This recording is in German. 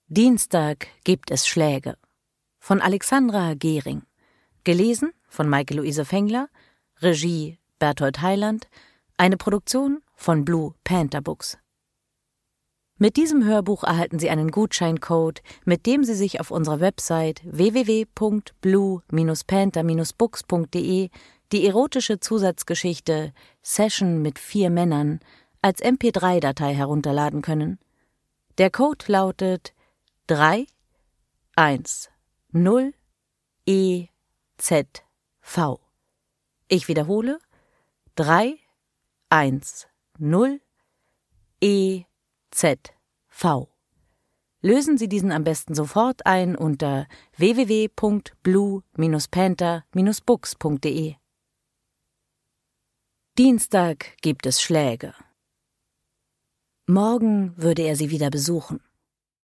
Dienstag gibt es Schläge von Alexandra Gehring. Gelesen von Maike-Luise Fengler, Regie Berthold Heiland, eine Produktion von Blue Panther Books. Mit diesem Hörbuch erhalten Sie einen Gutscheincode, mit dem Sie sich auf unserer Website www.blue-panther-books.de die erotische Zusatzgeschichte Session mit 4 Männern als MP3-Datei herunterladen können. Der Code lautet 310EZV. Ich wiederhole: 310EZV. Lösen Sie diesen am besten sofort ein unter www.blue-panther-books.de. Dienstag gibt es Schläge. Morgen würde er sie wieder besuchen.